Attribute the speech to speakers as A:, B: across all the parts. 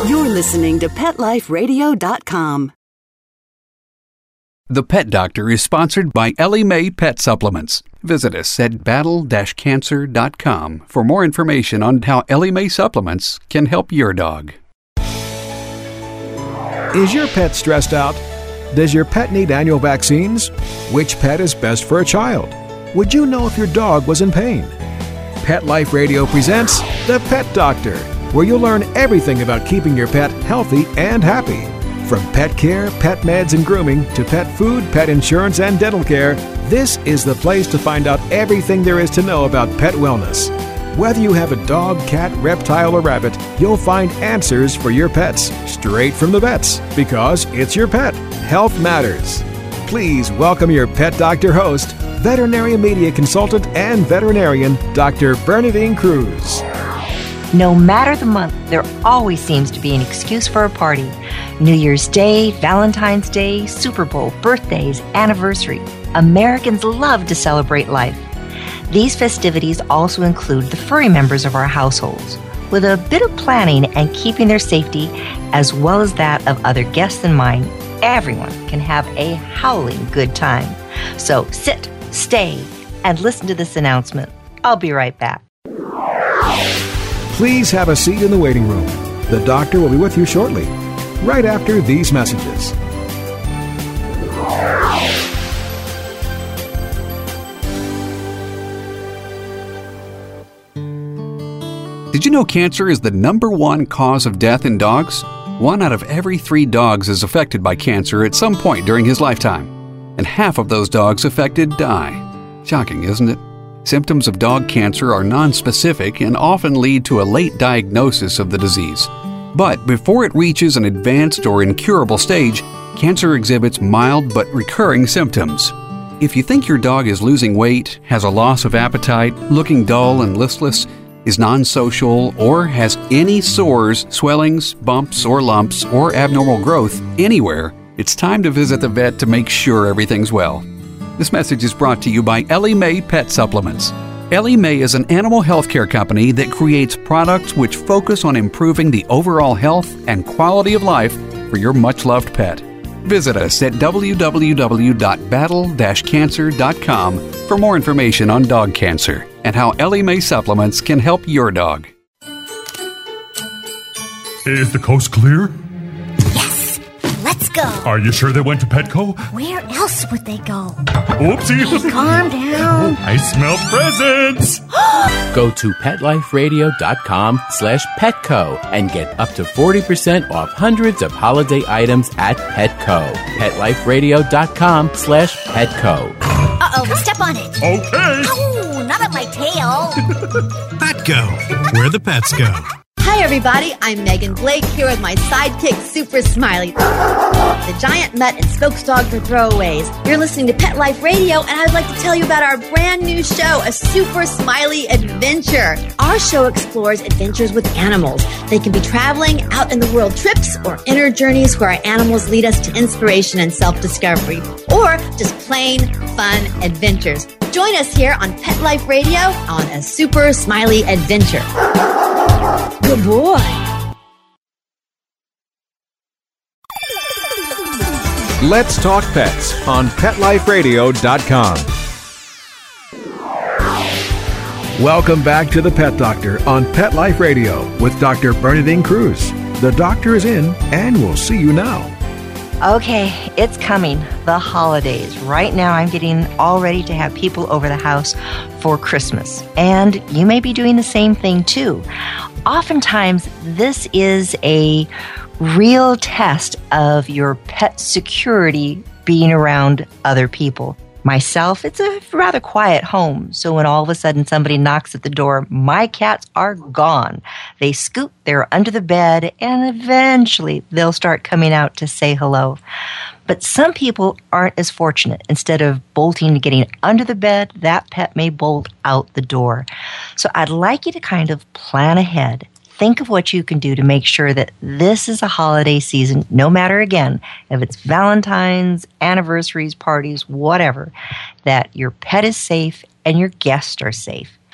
A: You're listening to PetLifeRadio.com.
B: The Pet Doctor is sponsored by Ellie Mae Pet Supplements. Visit us at battle-cancer.com for more information on how Ellie Mae supplements can help your dog.
C: Is your pet stressed out? Does your pet need annual vaccines? Which pet is best for a child? Would you know if your dog was in pain? Pet Life Radio presents The Pet Doctor, where you'll learn everything about keeping your pet healthy and happy. From pet care, pet meds and grooming, to pet food, pet insurance, and dental care, this is the place to find out everything there is to know about pet wellness. Whether you have a dog, cat, reptile, or rabbit, you'll find answers for your pets straight from the vets, because it's your pet. Health matters. Please welcome your Pet Doctor host, veterinary media consultant and veterinarian, Dr. Bernadine Cruz.
D: No matter the month, there always seems to be an excuse for a party. New Year's Day, Valentine's Day, Super Bowl, birthdays, anniversary. Americans love to celebrate life. These festivities also include the furry members of our households. With a bit of planning and keeping their safety, as well as that of other guests in mind, everyone can have a howling good time. So sit, stay, and listen to this announcement. I'll be right back.
C: Please have a seat in the waiting room. The doctor will be with you shortly, right after these messages.
B: Did you know cancer is the #1 cause of death in dogs? 1 out of every 3 dogs is affected by cancer at some point during his lifetime, and half of those dogs affected die. Shocking, isn't it? Symptoms of dog cancer are nonspecific and often lead to a late diagnosis of the disease. But before it reaches an advanced or incurable stage, cancer exhibits mild but recurring symptoms. If you think your dog is losing weight, has a loss of appetite, looking dull and listless, is non-social, or has any sores, swellings, bumps, or lumps, or abnormal growth anywhere, it's time to visit the vet to make sure everything's well. This message is brought to you by Ellie Mae Pet Supplements. Ellie Mae is an animal healthcare company that creates products which focus on improving the overall health and quality of life for your much-loved pet. Visit us at www.battle-cancer.com for more information on dog cancer and how Ellie Mae supplements can help your dog.
E: Is the coast clear?
F: Yes! Let's go!
E: Are you sure they went to Petco?
F: Where else would they go?
E: Whoopsie!
F: Calm down!
E: I smell presents!
G: Go to PetLifeRadio.com/Petco and get up to 40% off hundreds of holiday items at Petco. PetLifeRadio.com/Petco.
F: Uh-oh, step on it!
E: Okay!
F: Ow, not on my tail!
H: Petco, where the pets go.
I: Hi everybody, I'm Megan Blake here with my sidekick Super Smiley, the giant mutt and spokes dog for throwaways. You're listening to Pet Life Radio, and I'd like to tell you about our brand new show, A Super Smiley Adventure. Our show explores adventures with animals. They can be traveling, out in the world trips, or inner journeys where our animals lead us to inspiration and self-discovery, or just plain fun adventures. Join us here on Pet Life Radio on A Super Smiley Adventure. Good boy.
C: Let's Talk Pets on PetLifeRadio.com. Welcome back to The Pet Doctor on Pet Life Radio with Dr. Bernadine Cruz. The doctor is in, and we'll see you now.
D: Okay, it's coming. The holidays. Right now I'm getting all ready to have people over the house for Christmas. And you may be doing the same thing too. Oftentimes, this is a real test of your pet security being around other people. Myself, it's a rather quiet home, so when all of a sudden somebody knocks at the door, my cats are gone. They scoot, they're under the bed, and eventually they'll start coming out to say hello. But some people aren't as fortunate. Instead of bolting and getting under the bed, that pet may bolt out the door. So I'd like you to kind of plan ahead. Think of what you can do to make sure that this is a holiday season, no matter, again, if it's Valentine's, anniversaries, parties, whatever, that your pet is safe and your guests are safe.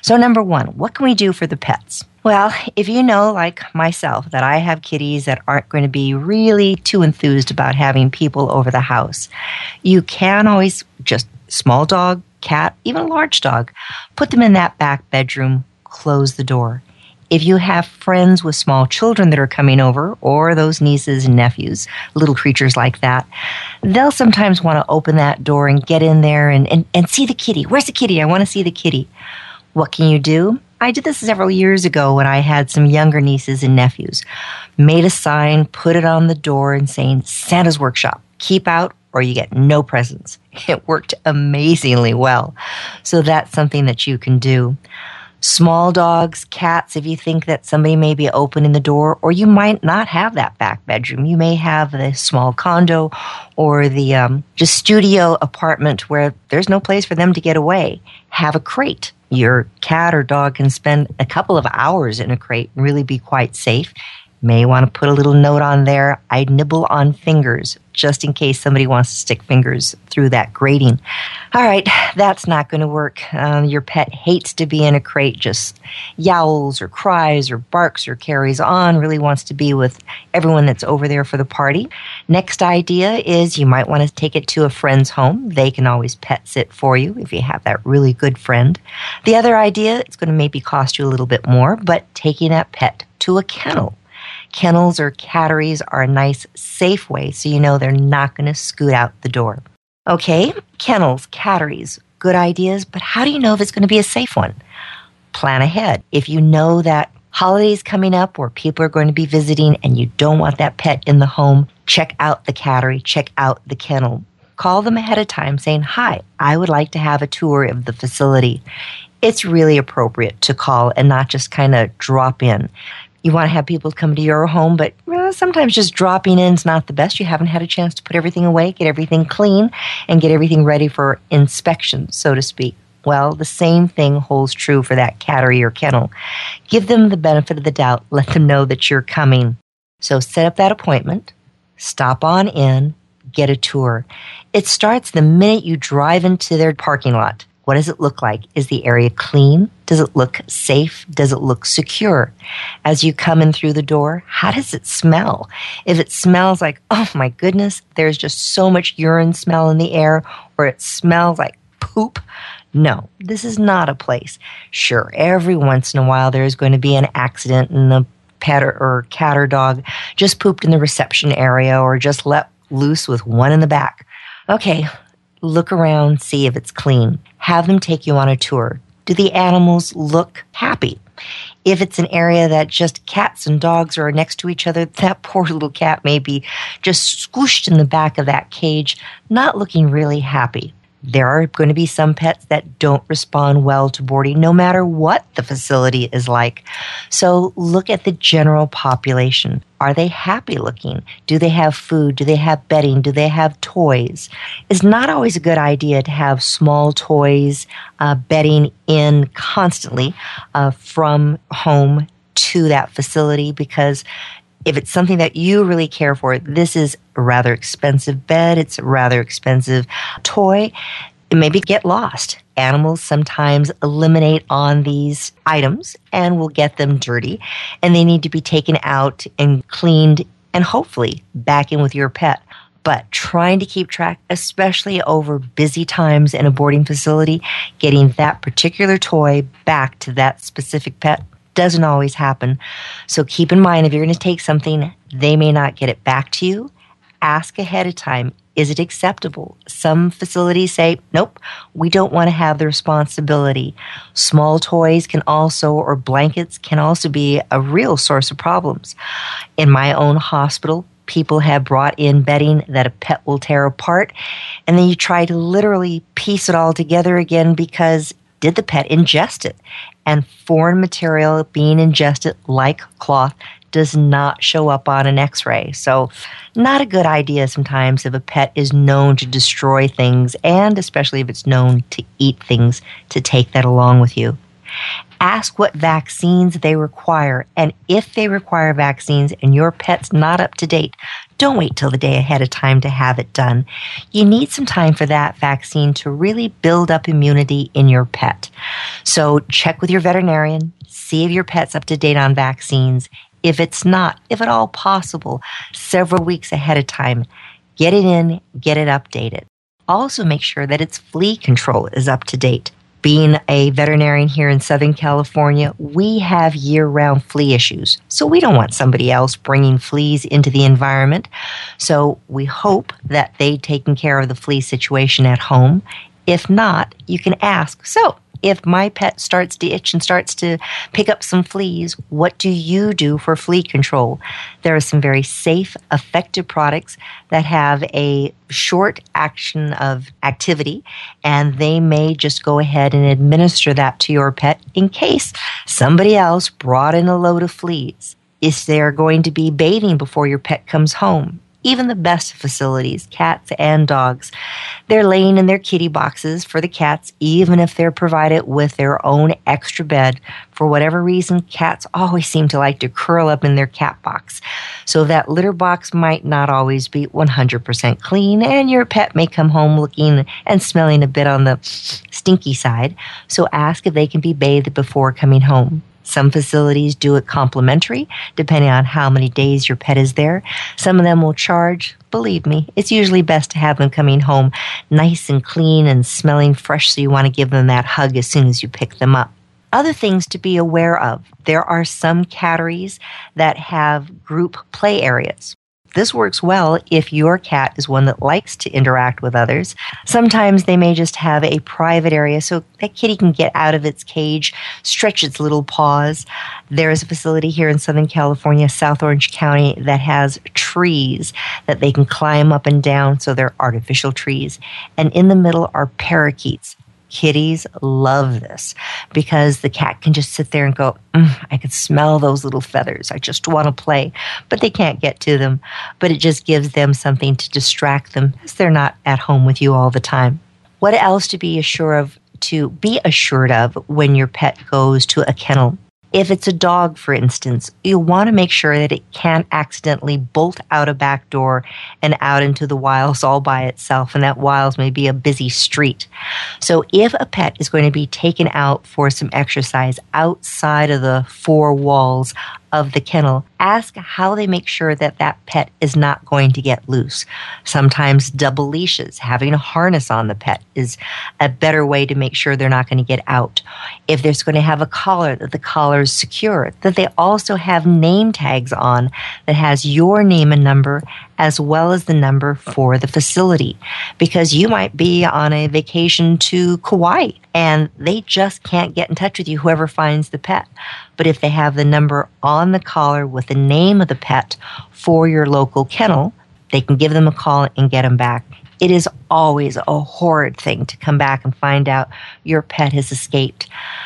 D: So number one, what can we do for the pets? Well, if you know, like myself, that I have kitties that aren't going to be really too enthused about having people over the house, you can always just small dog, cat, even large dog, put them in that back bedroom, close the door. If you have friends with small children that are coming over, or those nieces and nephews, little creatures like that, they'll sometimes want to open that door and get in there and see the kitty. Where's the kitty? I want to see the kitty. What can you do? I did this several years ago when I had some younger nieces and nephews. Made a sign, put it on the door and saying, Santa's Workshop, keep out or you get no presents. It worked amazingly well. So that's something that you can do. Small dogs, cats, if you think that somebody may be opening the door, or you might not have that back bedroom. You may have the small condo or the just studio apartment where there's no place for them to get away. Have a crate. Your cat or dog can spend a couple of hours in a crate and really be quite safe. May want to put a little note on there, I nibble on fingers, just in case somebody wants to stick fingers through that grating. All right, that's not going to work. Your pet hates to be in a crate, just yowls or cries or barks or carries on, really wants to be with everyone that's over there for the party. Next idea is you might want to take it to a friend's home. They can always pet sit for you if you have that really good friend. The other idea, it's going to maybe cost you a little bit more, but taking that pet to a kennel. Kennels or catteries are a nice, safe way so you know they're not going to scoot out the door. Okay, kennels, catteries, good ideas, but how do you know if it's going to be a safe one? Plan ahead. If you know that holidays coming up or people are going to be visiting and you don't want that pet in the home, check out the cattery, check out the kennel. Call them ahead of time saying, hi, I would like to have a tour of the facility. It's really appropriate to call and not just kind of drop in. You want to have people come to your home, but sometimes just dropping in is not the best. You haven't had a chance to put everything away, get everything clean, and get everything ready for inspection, so to speak. Well, the same thing holds true for that cattery or kennel. Give them the benefit of the doubt. Let them know that you're coming. So set up that appointment, stop on in, get a tour. It starts the minute you drive into their parking lot. What does it look like? Is the area clean? Does it look safe? Does it look secure? As you come in through the door, how does it smell? If it smells like, oh my goodness, there's just so much urine smell in the air, or it smells like poop, no, this is not a place. Sure, every once in a while there is going to be an accident and the pet or cat or dog just pooped in the reception area or just let loose with one in the back. Okay, look around, see if it's clean. Have them take you on a tour. Do the animals look happy? If it's an area that just cats and dogs are next to each other, that poor little cat may be just squished in the back of that cage, not looking really happy. There are going to be some pets that don't respond well to boarding, no matter what the facility is like. So look at the general population. Are they happy looking? Do they have food? Do they have bedding? Do they have toys? It's not always a good idea to have small toys, bedding in constantly from home to that facility, because if it's something that you really care for, this is a rather expensive bed, it's a rather expensive toy, maybe get lost. Animals sometimes eliminate on these items and will get them dirty, and they need to be taken out and cleaned and hopefully back in with your pet. But trying to keep track, especially over busy times in a boarding facility, getting that particular toy back to that specific pet doesn't always happen. So keep in mind, if you're going to take something, they may not get it back to you. Ask ahead of time, is it acceptable? Some facilities say, nope, we don't want to have the responsibility. Small toys can also, or blankets can also be a real source of problems. In my own hospital, people have brought in bedding that a pet will tear apart, and then you try to literally piece it all together again because did the pet ingest it? And foreign material being ingested, like cloth, does not show up on an x-ray. So not a good idea sometimes if a pet is known to destroy things, and especially if it's known to eat things, to take that along with you. Ask what vaccines they require, and if they require vaccines and your pet's not up to date, Don't wait till the day ahead of time to have it done. You need some time for that vaccine to really build up immunity in your pet. So check with your veterinarian, see if your pet's up to date on vaccines. If it's not, if at all possible, several weeks ahead of time, get it in, get it updated. Also make sure that its flea control is up to date. Being a veterinarian here in Southern California, we have year-round flea issues. So we don't want somebody else bringing fleas into the environment. So we hope that they've taken care of the flea situation at home. If not, you can ask, so if my pet starts to itch and starts to pick up some fleas, what do you do for flea control? There are some very safe, effective products that have a short action of activity, and they may just go ahead and administer that to your pet in case somebody else brought in a load of fleas. If they're going to be bathing before your pet comes home, even the best facilities, cats and dogs, they're laying in their kitty boxes for the cats, even if they're provided with their own extra bed. For whatever reason, cats always seem to like to curl up in their cat box. So that litter box might not always be 100% clean, and your pet may come home looking and smelling a bit on the stinky side. So ask if they can be bathed before coming home. Some facilities do it complimentary, depending on how many days your pet is there. Some of them will charge. Believe me, it's usually best to have them coming home nice and clean and smelling fresh, so you want to give them that hug as soon as you pick them up. Other things to be aware of. There are some catteries that have group play areas. This works well if your cat is one that likes to interact with others. Sometimes they may just have a private area so that kitty can get out of its cage, stretch its little paws. There is a facility here in Southern California, South Orange County, that has trees that they can climb up and down, so they're artificial trees. And in the middle are parakeets. Kitties love this because the cat can just sit there and go, I can smell those little feathers. I just want to play. But they can't get to them. But it just gives them something to distract them as they're not at home with you all the time. What else to be assured of when your pet goes to a kennel? If it's a dog, for instance, you'll want to make sure that it can't accidentally bolt out a back door and out into the wilds all by itself, and that wilds may be a busy street. So if a pet is going to be taken out for some exercise outside of the four walls of the kennel, ask how they make sure that that pet is not going to get loose. Sometimes double leashes, having a harness on the pet, is a better way to make sure they're not going to get out. If there's going to have a collar, that the collar is secure, that they also have name tags on that has your name and number as well as the number for the facility. Because you might be on a vacation to Kauai and they just can't get in touch with you, whoever finds the pet. But if they have the number on the collar with the name of the pet for your local kennel, they can give them a call and get them back. It is always a horrid thing to come back and find out your pet has escaped.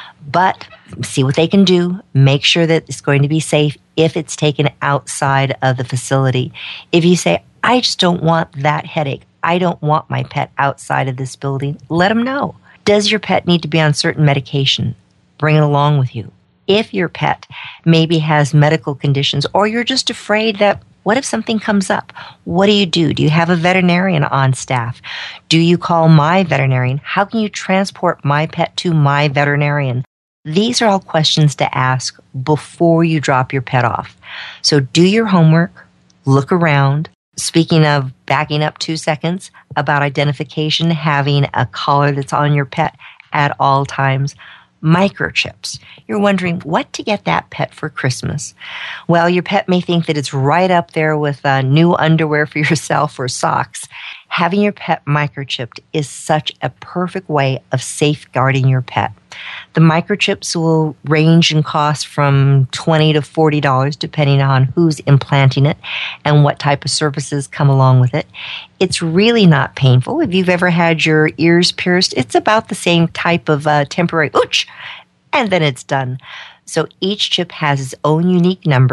D: But see what they can do. Make sure that it's going to be safe if it's taken outside of the facility. If you say, I just don't want that headache, I don't want my pet outside of this building, let them know. Does your pet need to be on certain medication? Bring it along with you. If your pet maybe has medical conditions, or you're just afraid that, what if something comes up? What do? Do you have a veterinarian on staff? Do you call My Veterinarian? How can you transport my pet to My Veterinarian? These are all questions to ask before you drop your pet off. So do your homework, look around. Speaking of backing up 2 seconds, about identification, having a collar that's on your pet at all times. Microchips. You're wondering what to get that pet for Christmas. Well, your pet may think that it's right up there with new underwear for yourself or socks. Having your pet microchipped is such a perfect way of safeguarding your pet. The microchips will range in cost from $20 to $40 depending on who's implanting it and what type of services come along with it. It's really not painful. If you've ever had your ears pierced, it's about the same type of temporary ooch, and then it's done. So each chip has its own unique number.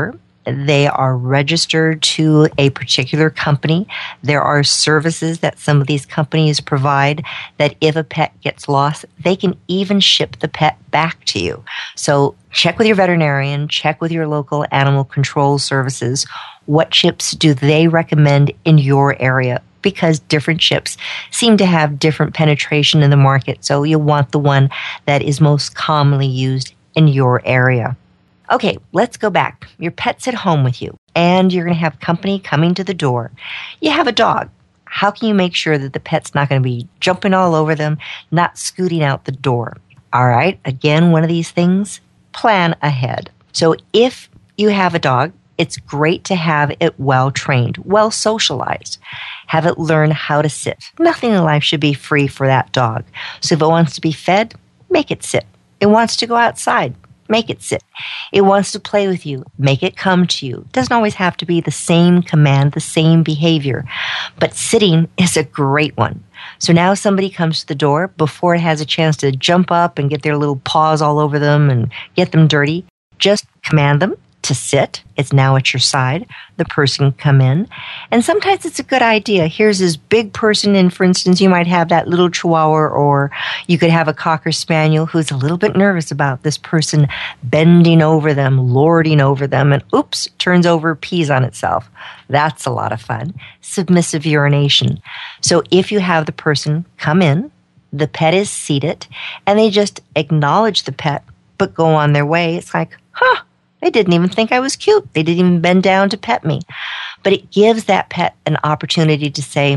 D: They are registered to a particular company. There are services that some of these companies provide that if a pet gets lost, they can even ship the pet back to you. So check with your veterinarian, check with your local animal control services. What chips do they recommend in your area? Because different chips seem to have different penetration in the market. So you want the one that is most commonly used in your area. Okay, let's go back. Your pet's at home with you, and you're going to have company coming to the door. You have a dog. How can you make sure that the pet's not going to be jumping all over them, not scooting out the door? All right, again, one of these things, plan ahead. So if you have a dog, it's great to have it well trained, well socialized. Have it learn how to sit. Nothing in life should be free for that dog. So if it wants to be fed, make it sit. It wants to go outside, make it sit. It wants to play with you, make it come to you. It doesn't always have to be the same command, the same behavior. But sitting is a great one. So now somebody comes to the door, before it has a chance to jump up and get their little paws all over them and get them dirty, just command them to sit. It's now at your side. The person come in. And sometimes it's a good idea. Here's this big person, and for instance, you might have that little chihuahua, or you could have a Cocker Spaniel who's a little bit nervous about this person bending over them, lording over them, and oops, turns over, pees on itself. That's a lot of fun. Submissive urination. So if you have the person come in, the pet is seated, and they just acknowledge the pet, but go on their way, it's like, they didn't even think I was cute. They didn't even bend down to pet me. But it gives that pet an opportunity to say,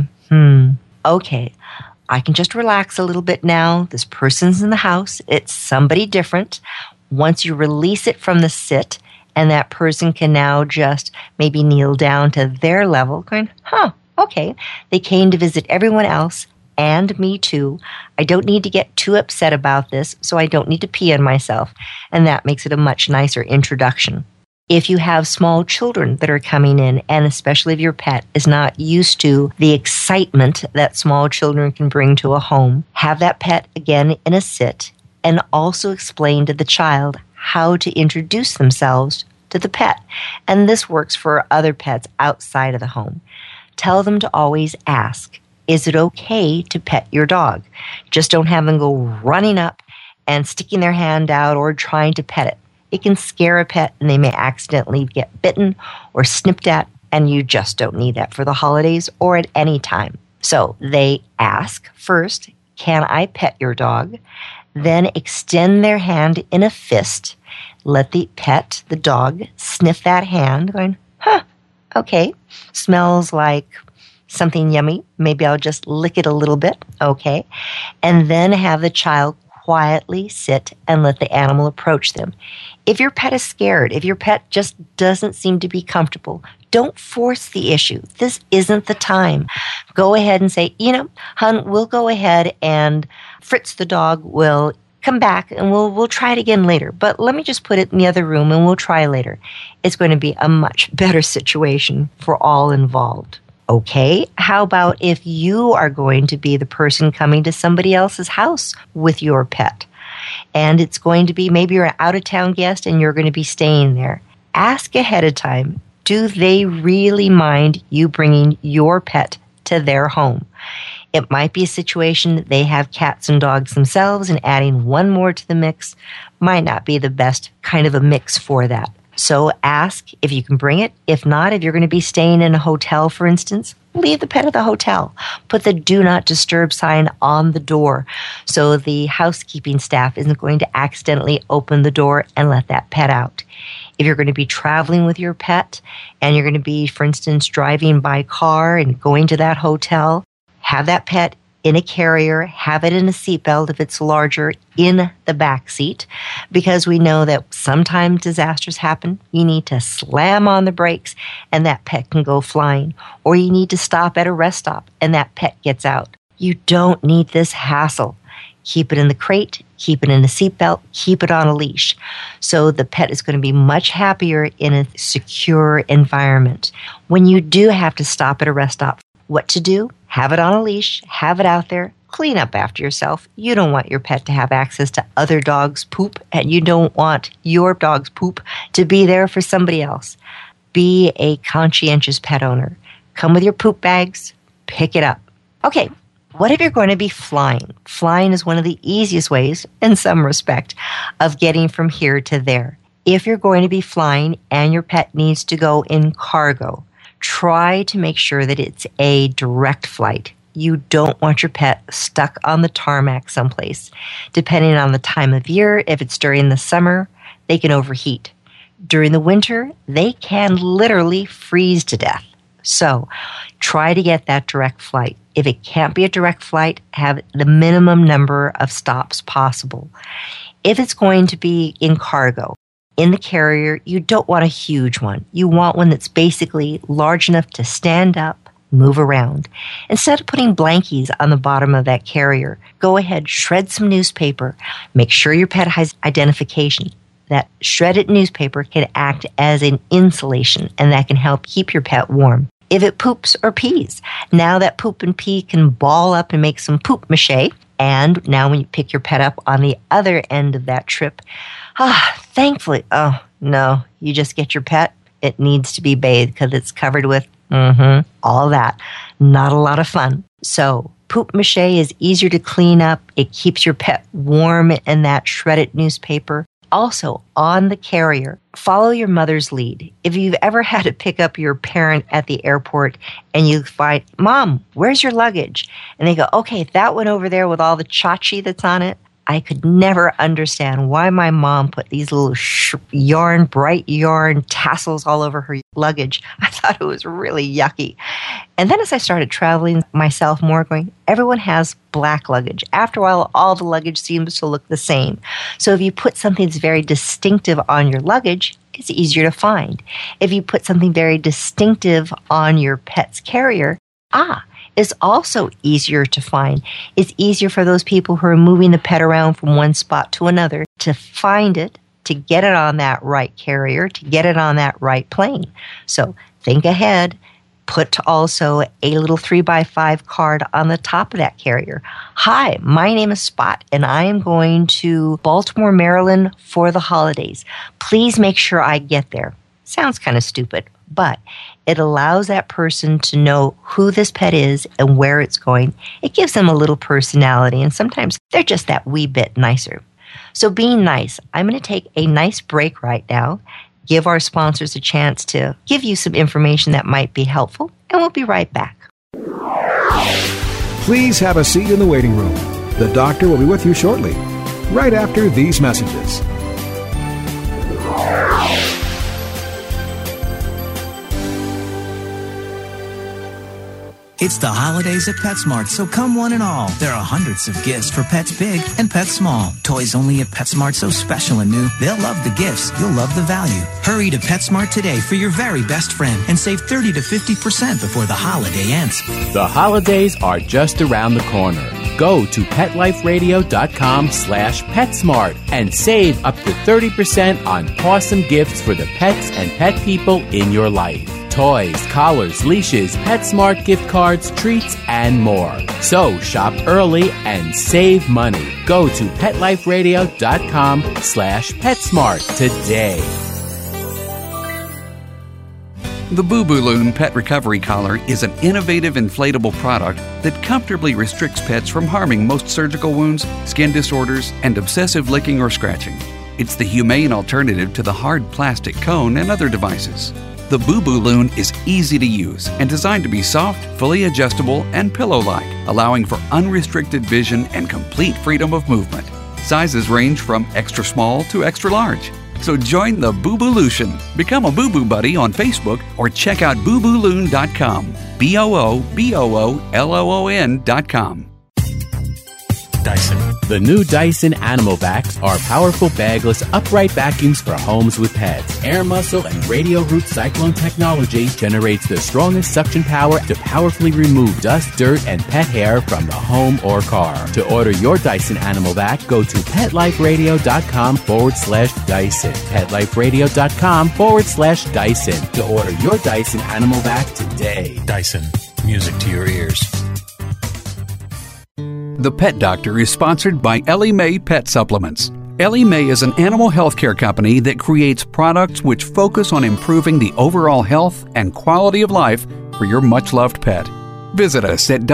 D: okay, I can just relax a little bit now. This person's in the house. It's somebody different. Once you release it from the sit, and that person can now just maybe kneel down to their level, going, okay. They came to visit everyone else and me too. I don't need to get too upset about this, so I don't need to pee on myself. And that makes it a much nicer introduction. If you have small children that are coming in, and especially if your pet is not used to the excitement that small children can bring to a home, have that pet again in a sit, and also explain to the child how to introduce themselves to the pet. And this works for other pets outside of the home. Tell them to always ask, is it okay to pet your dog? Just don't have them go running up and sticking their hand out or trying to pet it. It can scare a pet, and they may accidentally get bitten or snipped at, and you just don't need that for the holidays or at any time. So they ask first, can I pet your dog? Then extend their hand in a fist. Let the pet, the dog, sniff that hand, going, okay, smells like something yummy. Maybe I'll just lick it a little bit. Okay. And then have the child quietly sit and let the animal approach them. If your pet is scared, if your pet just doesn't seem to be comfortable, don't force the issue. This isn't the time. Go ahead and say, hon, we'll go ahead and Fritz the dog will come back and we'll try it again later. But let me just put it in the other room and we'll try later. It's going to be a much better situation for all involved. Okay, how about if you are going to be the person coming to somebody else's house with your pet? And it's going to be, maybe you're an out-of-town guest and you're going to be staying there. Ask ahead of time, do they really mind you bringing your pet to their home? It might be a situation that they have cats and dogs themselves, and adding one more to the mix might not be the best kind of a mix for that. So ask if you can bring it. If not, if you're going to be staying in a hotel, for instance, leave the pet at the hotel. Put the do not disturb sign on the door so the housekeeping staff isn't going to accidentally open the door and let that pet out. If you're going to be traveling with your pet and you're going to be, for instance, driving by car and going to that hotel, have that pet in a carrier, have it in a seatbelt if it's larger, in the back seat, because we know that sometimes disasters happen. You need to slam on the brakes and that pet can go flying, or you need to stop at a rest stop and that pet gets out. You don't need this hassle. Keep it in the crate, keep it in a seatbelt, keep it on a leash. So the pet is going to be much happier in a secure environment. When you do have to stop at a rest stop, what to do? Have it on a leash, have it out there, clean up after yourself. You don't want your pet to have access to other dogs' poop, and you don't want your dog's poop to be there for somebody else. Be a conscientious pet owner. Come with your poop bags. Pick it up. Okay, what if you're going to be flying? Flying is one of the easiest ways, in some respect, of getting from here to there. If you're going to be flying and your pet needs to go in cargo, try to make sure that it's a direct flight. You don't want your pet stuck on the tarmac someplace. Depending on the time of year, if it's during the summer, they can overheat. During the winter, they can literally freeze to death. So try to get that direct flight. If it can't be a direct flight, have the minimum number of stops possible. If it's going to be in cargo, in the carrier, you don't want a huge one. You want one that's basically large enough to stand up, move around. Instead of putting blankies on the bottom of that carrier, go ahead, shred some newspaper. Make sure your pet has identification. That shredded newspaper can act as an insulation, and that can help keep your pet warm. If it poops or pees, now that poop and pee can ball up and make some poop mache. And now when you pick your pet up on the other end of that trip, thankfully, oh no, you just get your pet. It needs to be bathed because it's covered with all that. Not a lot of fun. So poop mache is easier to clean up. It keeps your pet warm in that shredded newspaper. Also, on the carrier, follow your mother's lead. If you've ever had to pick up your parent at the airport and you find, Mom, where's your luggage? And they go, okay, that one over there with all the chachi that's on it. I could never understand why my mom put these little bright yarn tassels all over her luggage. I thought it was really yucky. And then as I started traveling myself more, going, everyone has black luggage. After a while, all the luggage seems to look the same. So if you put something that's very distinctive on your luggage, it's easier to find. If you put something very distinctive on your pet's carrier, it's also easier to find. It's easier for those people who are moving the pet around from one spot to another to find it, to get it on that right carrier, to get it on that right plane. So think ahead. Put also a little 3x5 card on the top of that carrier. Hi, my name is Spot, and I am going to Baltimore, Maryland for the holidays. Please make sure I get there. Sounds kind of stupid, but it allows that person to know who this pet is and where it's going. It gives them a little personality, and sometimes they're just that wee bit nicer. So being nice, I'm going to take a nice break right now, give our sponsors a chance to give you some information that might be helpful, and we'll be right back.
C: Please have a seat in the waiting room. The doctor will be with you shortly, right after these messages.
J: It's the holidays at PetSmart, so come one and all. There are hundreds of gifts for pets big and pets small. Toys only at PetSmart, so special and new. They'll love the gifts. You'll love the value. Hurry to PetSmart today for your very best friend and save 30 to 50% before the holiday ends.
G: The holidays are just around the corner. Go to PetLifeRadio.com/PetSmart and save up to 30% on awesome gifts for the pets and pet people in your life. Toys, collars, leashes, PetSmart gift cards, treats, and more. So shop early and save money. Go to PetLifeRadio.com/PetSmart today.
B: The Boo Boo Loon Pet Recovery Collar is an innovative inflatable product that comfortably restricts pets from harming most surgical wounds, skin disorders, and obsessive licking or scratching. It's the humane alternative to the hard plastic cone and other devices. The Boo Boo Loon is easy to use and designed to be soft, fully adjustable, and pillow-like, allowing for unrestricted vision and complete freedom of movement. Sizes range from extra small to extra large. So join the Boo Boo Lution. Become a Boo Boo Buddy on Facebook or check out BooBooLoon.com. BooBooLoon.com.
H: Dyson.
G: The new Dyson Animal Vacs are powerful bagless upright vacuums for homes with pets. Air muscle and radio root cyclone technology generates the strongest suction power to powerfully remove dust, dirt, and pet hair from the home or car. To order your Dyson Animal Vac, go to PetLifeRadio.com/Dyson. PetLifeRadio.com/Dyson to order your Dyson Animal Vac today.
H: Dyson. Music to your ears.
B: The Pet Doctor is sponsored by Ellie Mae Pet Supplements. Ellie Mae is an animal healthcare company that creates products which focus on improving the overall health and quality of life for your much-loved pet. Visit us at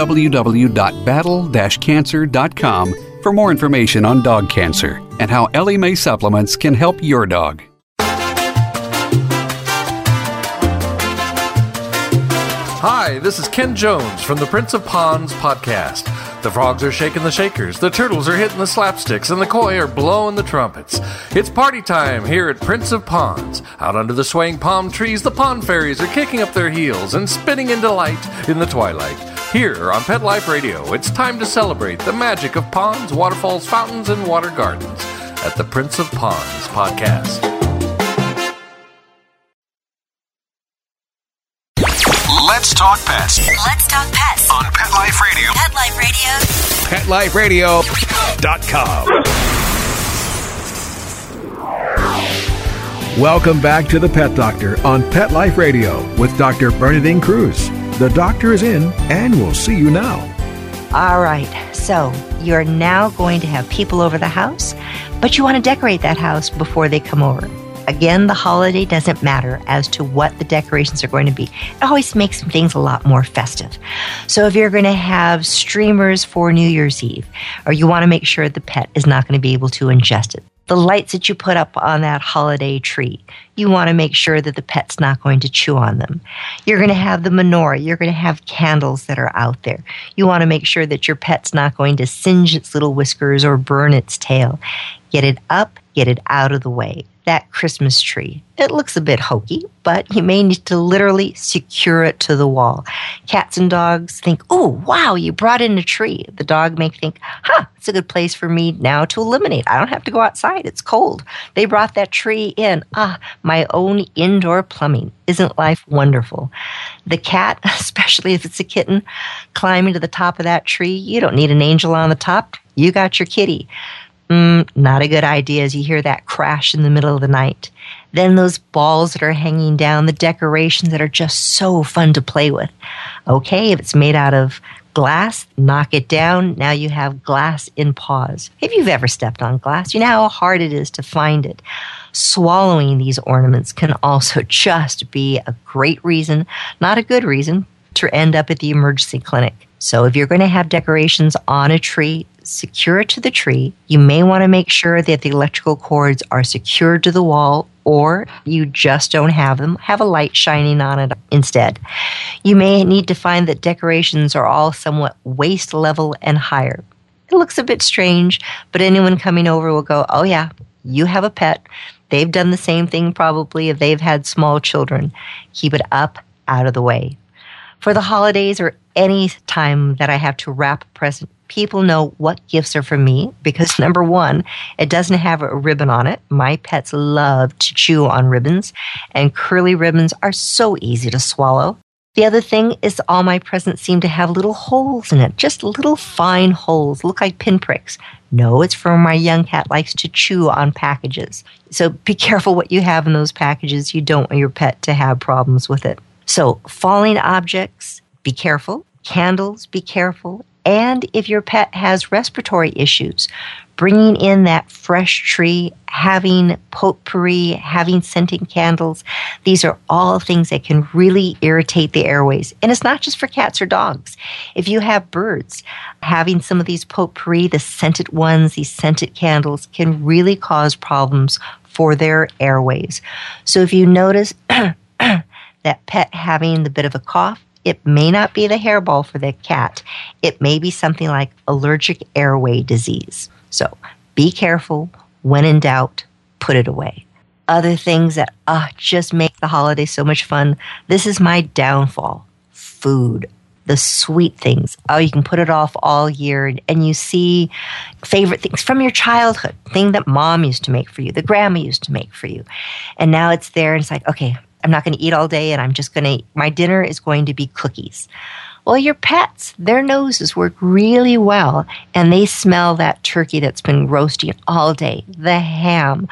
B: www.battle-cancer.com for more information on dog cancer and how Ellie Mae supplements can help your dog.
K: Hi, this is Ken Jones from the Prince of Ponds podcast. The frogs are shaking the shakers, the turtles are hitting the slapsticks, and the koi are blowing the trumpets. It's party time here at Prince of Ponds. Out under the swaying palm trees, the pond fairies are kicking up their heels and spinning in delight in the twilight. Here on Pet Life Radio, it's time to celebrate the magic of ponds, waterfalls, fountains, and water gardens at the Prince of Ponds podcast.
L: Let's talk pets.
F: Let's talk pets
L: On Pet Life Radio.
F: Pet Life Radio.
C: PetLifeRadio.com. Welcome back to the Pet Doctor on Pet Life Radio with Dr. Bernadine Cruz. The doctor is in and we'll see you now.
D: All right, so you're now going to have people over the house, but you want to decorate that house before they come over. Again, the holiday doesn't matter as to what the decorations are going to be. It always makes things a lot more festive. So if you're going to have streamers for New Year's Eve, or you want to make sure the pet is not going to be able to ingest it, the lights that you put up on that holiday tree, you want to make sure that the pet's not going to chew on them. You're going to have the menorah. You're going to have candles that are out there. You want to make sure that your pet's not going to singe its little whiskers or burn its tail. Get it up, get it out of the way. That Christmas tree. It looks a bit hokey, but you may need to literally secure it to the wall. Cats and dogs think, oh, wow, you brought in a tree. The dog may think, it's a good place for me now to eliminate. I don't have to go outside. It's cold. They brought that tree in. My own indoor plumbing. Isn't life wonderful? The cat, especially if it's a kitten, climbing to the top of that tree. You don't need an angel on the top. You got your kitty. Not a good idea as you hear that crash in the middle of the night. Then those balls that are hanging down, the decorations that are just so fun to play with. Okay, if it's made out of glass, knock it down. Now you have glass in paws. If you've ever stepped on glass, you know how hard it is to find it. Swallowing these ornaments can also just be a great reason, not a good reason, to end up at the emergency clinic. So if you're going to have decorations on a tree, secure it to the tree. You may want to make sure that the electrical cords are secured to the wall, or you just don't have them. Have a light shining on it instead. You may need to find that decorations are all somewhat waist level and higher. It looks a bit strange, but anyone coming over will go, oh yeah, you have a pet. They've done the same thing probably if they've had small children. Keep it up, out of the way. For the holidays or any time that I have to wrap a present, people know what gifts are for me because, number one, it doesn't have a ribbon on it. My pets love to chew on ribbons, and curly ribbons are so easy to swallow. The other thing is all my presents seem to have little holes in it, just little fine holes, look like pinpricks. No, it's for my young cat likes to chew on packages. So be careful what you have in those packages. You don't want your pet to have problems with it. So falling objects, be careful. Candles, be careful. And if your pet has respiratory issues, bringing in that fresh tree, having potpourri, having scented candles, these are all things that can really irritate the airways. And it's not just for cats or dogs. If you have birds, having some of these potpourri, the scented ones, these scented candles can really cause problems for their airways. So if you notice that pet having the bit of a cough, it may not be the hairball for the cat. It may be something like allergic airway disease. So be careful. When in doubt, put it away. Other things that just make the holiday so much fun. This is my downfall. Food. The sweet things. You can put it off all year and you see favorite things from your childhood. Thing that mom used to make for you, the grandma used to make for you. And now it's there and it's like, okay, I'm not going to eat all day and I'm just going to, my dinner is going to be cookies. Well, your pets, their noses work really well and they smell that turkey that's been roasting all day, the ham,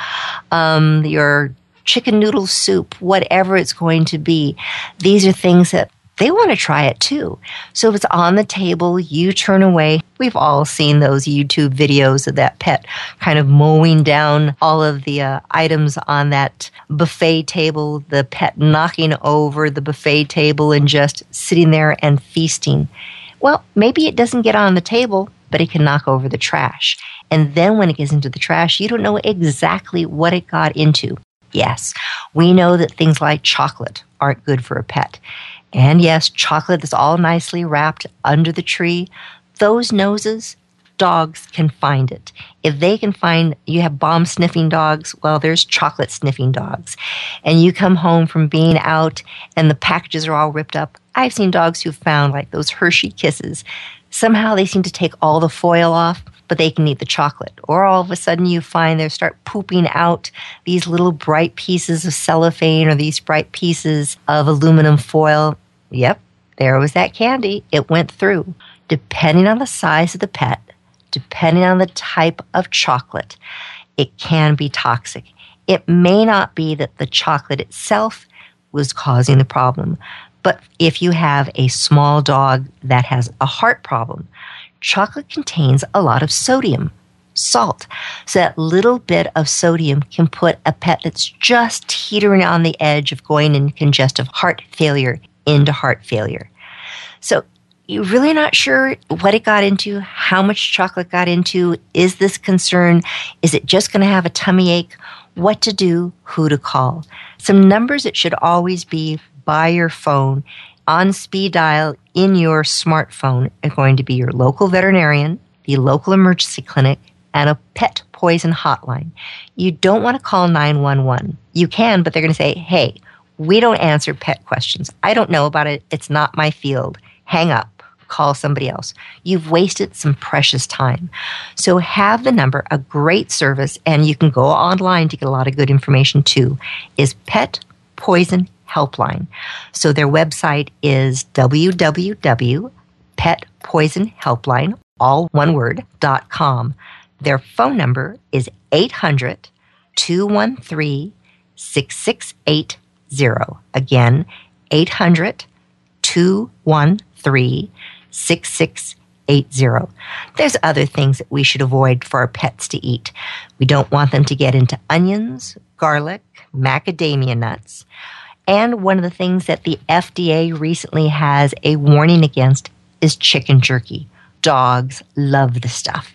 D: your chicken noodle soup, whatever it's going to be. These are things that they want to try it too. So if it's on the table, you turn away. We've all seen those YouTube videos of that pet kind of mowing down all of the items on that buffet table, the pet knocking over the buffet table and just sitting there and feasting. Well, maybe it doesn't get on the table, but it can knock over the trash. And then when it gets into the trash, you don't know exactly what it got into. Yes, we know that things like chocolate aren't good for a pet. And yes, chocolate is all nicely wrapped under the tree. Those noses, dogs can find it. If they can find, you have bomb-sniffing dogs, well, there's chocolate-sniffing dogs. And you come home from being out and the packages are all ripped up. I've seen dogs who've found like those Hershey Kisses. Somehow they seem to take all the foil off, but they can eat the chocolate. Or all of a sudden you find they start pooping out these little bright pieces of cellophane or these bright pieces of aluminum foil. Yep, there was that candy. It went through. Depending on the size of the pet, depending on the type of chocolate, it can be toxic. It may not be that the chocolate itself was causing the problem, but if you have a small dog that has a heart problem, chocolate contains a lot of sodium, salt. So that little bit of sodium can put a pet that's just teetering on the edge of going in congestive heart failure into heart failure. So you're really not sure what it got into, how much chocolate got into. Is this concern? Is it just going to have a tummy ache? What to do? Who to call? Some numbers that should always be by your phone, on speed dial in your smartphone, are going to be your local veterinarian, the local emergency clinic, and a pet poison hotline. You don't want to call 911. You can, but they're going to say, hey, we don't answer pet questions. I don't know about it. It's not my field. Hang up. Call somebody else. You've wasted some precious time. So have the number, a great service, and you can go online to get a lot of good information too, is Pet Poison Helpline. So their website is www.petpoisonhelpline, all one word, .com. Their phone number is 800-213-6680. Again, 800-213-6680. There's other things that we should avoid for our pets to eat. We don't want them to get into onions, garlic, macadamia nuts. And one of the things that the FDA recently has a warning against is chicken jerky. Dogs love the stuff.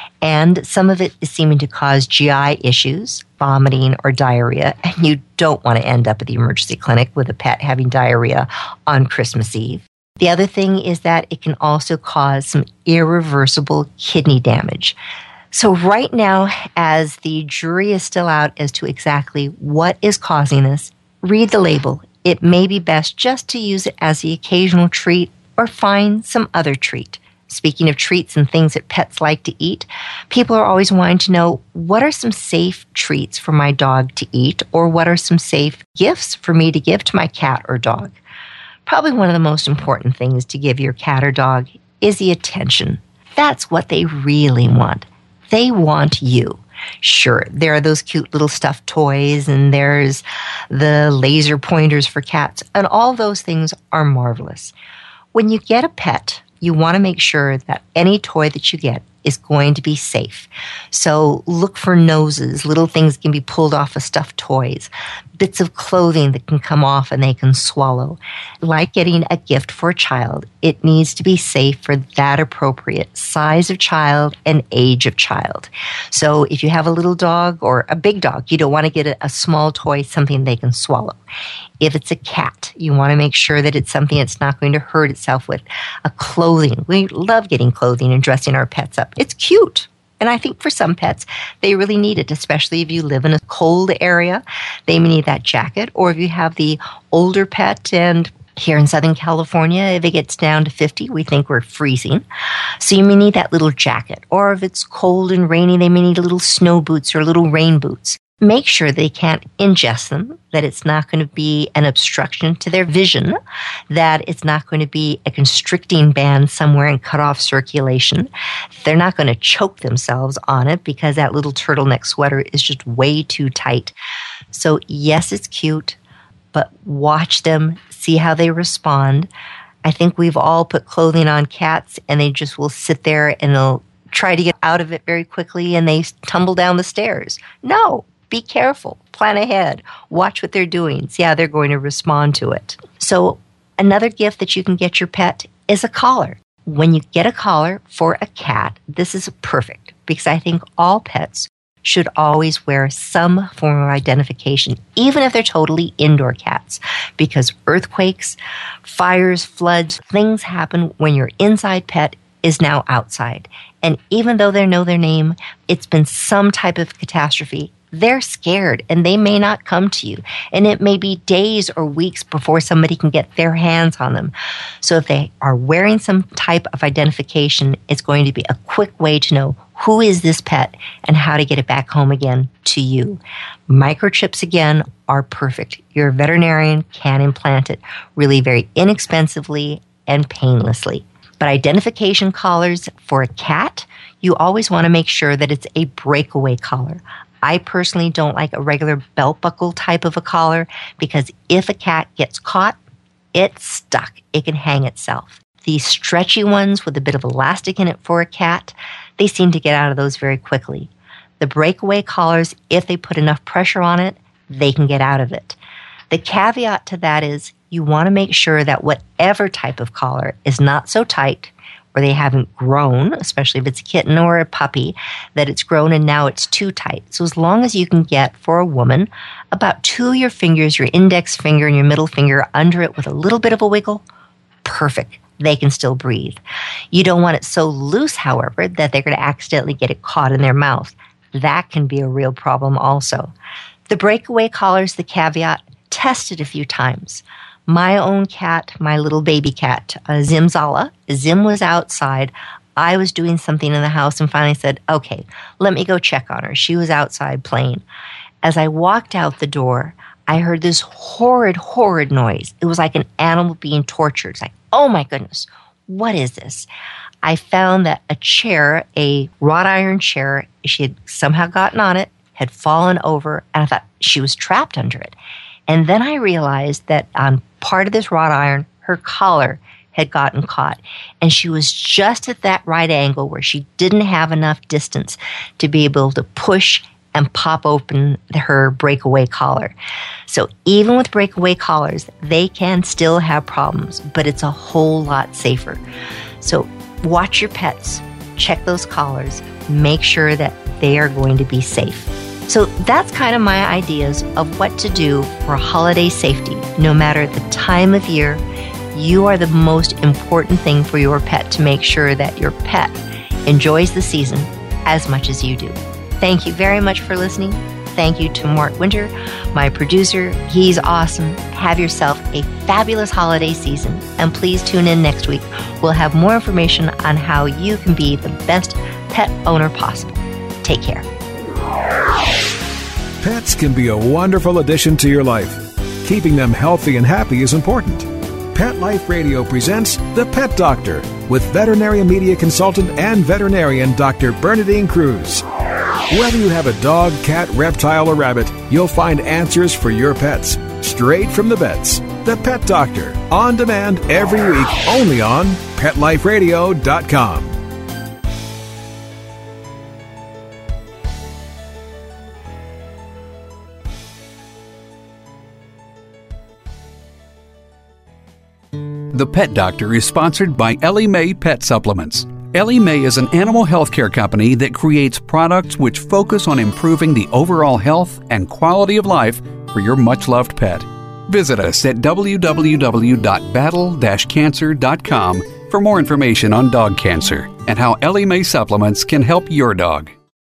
D: And some of it is seeming to cause GI issues, vomiting or diarrhea, and you don't want to end up at the emergency clinic with a pet having diarrhea on Christmas Eve. The other thing is that it can also cause some irreversible kidney damage. So right now, as the jury is still out as to exactly what is causing this, read the label. It may be best just to use it as the occasional treat or find some other treat. Speaking of treats and things that pets like to eat, people are always wanting to know, what are some safe treats for my dog to eat, or what are some safe gifts for me to give to my cat or dog? Probably one of the most important things to give your cat or dog is the attention. That's what they really want. They want you. Sure, there are those cute little stuffed toys, and there's the laser pointers for cats, and all those things are marvelous. When you get a pet, you want to make sure that any toy that you get is going to be safe. So look for noses, little things can be pulled off of stuffed toys, bits of clothing that can come off and they can swallow. Like getting a gift for a child, it needs to be safe for that appropriate size of child and age of child. So if you have a little dog or a big dog, you don't want to get a small toy, something they can swallow. If it's a cat, you want to make sure that it's something that's not going to hurt itself with. A clothing. We love getting clothing and dressing our pets up. It's cute. And I think for some pets, they really need it, especially if you live in a cold area. They may need that jacket. Or if you have the older pet, and here in Southern California, if it gets down to 50, we think we're freezing. So you may need that little jacket. Or if it's cold and rainy, they may need little snow boots or little rain boots. Make sure they can't ingest them, that it's not going to be an obstruction to their vision, that it's not going to be a constricting band somewhere and cut off circulation. They're not going to choke themselves on it because that little turtleneck sweater is just way too tight. So yes, it's cute, but watch them, see how they respond. I think we've all put clothing on cats and they just will sit there and they'll try to get out of it very quickly and they tumble down the stairs. No, be careful. Plan ahead. Watch what they're doing. See how they're going to respond to it. So another gift that you can get your pet is a collar. When you get a collar for a cat, this is perfect because I think all pets should always wear some form of identification, even if they're totally indoor cats, because earthquakes, fires, floods, things happen when your inside pet is now outside. And even though they know their name, it's been some type of catastrophe. They're scared and they may not come to you. And it may be days or weeks before somebody can get their hands on them. So if they are wearing some type of identification, it's going to be a quick way to know who is this pet and how to get it back home again to you. Microchips, again, are perfect. Your veterinarian can implant it really very inexpensively and painlessly. But identification collars for a cat, you always want to make sure that it's a breakaway collar. I personally don't like a regular belt buckle type of a collar because if a cat gets caught, it's stuck. It can hang itself. These stretchy ones with a bit of elastic in it for a cat, they seem to get out of those very quickly. The breakaway collars, if they put enough pressure on it, they can get out of it. The caveat to that is you want to make sure that whatever type of collar is not so tight or they haven't grown, especially if it's a kitten or a puppy, that it's grown and now it's too tight. So as long as you can get, for a woman, about 2 of your fingers, your index finger and your middle finger under it with a little bit of a wiggle, perfect. They can still breathe. You don't want it so loose, however, that they're going to accidentally get it caught in their mouth. That can be a real problem also. The breakaway collars, the caveat, tested a few times. My own cat, my little baby cat, Zimzala, Zim was outside. I was doing something in the house and finally said, okay, let me go check on her. She was outside playing. As I walked out the door, I heard this horrid, horrid noise. It was like an animal being tortured. It's like, oh my goodness, what is this? I found that a chair, a wrought iron chair, she had somehow gotten on it, had fallen over, and I thought she was trapped under it. And then I realized that on part of this wrought iron, her collar had gotten caught. And she was just at that right angle where she didn't have enough distance to be able to push and pop open her breakaway collar. So even with breakaway collars, they can still have problems, but it's a whole lot safer. So watch your pets, check those collars, make sure that they are going to be safe. So that's kind of my ideas of what to do for holiday safety. No matter the time of year, you are the most important thing for your pet to make sure that your pet enjoys the season as much as you do. Thank you very much for listening. Thank you to Mark Winter, my producer. He's awesome. Have yourself a fabulous holiday season. And please tune in next week. We'll have more information on how you can be the best pet owner possible. Take care.
C: Pets can be a wonderful addition to your life. Keeping them healthy and happy is important. Pet Life Radio presents The Pet Doctor with veterinary media consultant and veterinarian Dr. Bernadine Cruz. Whether you have a dog, cat, reptile, or rabbit, you'll find answers for your pets straight from the vets. The Pet Doctor, on demand every week, only on PetLifeRadio.com.
B: The Pet Doctor is sponsored by Ellie Mae Pet Supplements. Ellie Mae is an animal healthcare company that creates products which focus on improving the overall health and quality of life for your much-loved pet. Visit us at www.battle-cancer.com for more information on dog cancer and how Ellie Mae supplements can help your dog.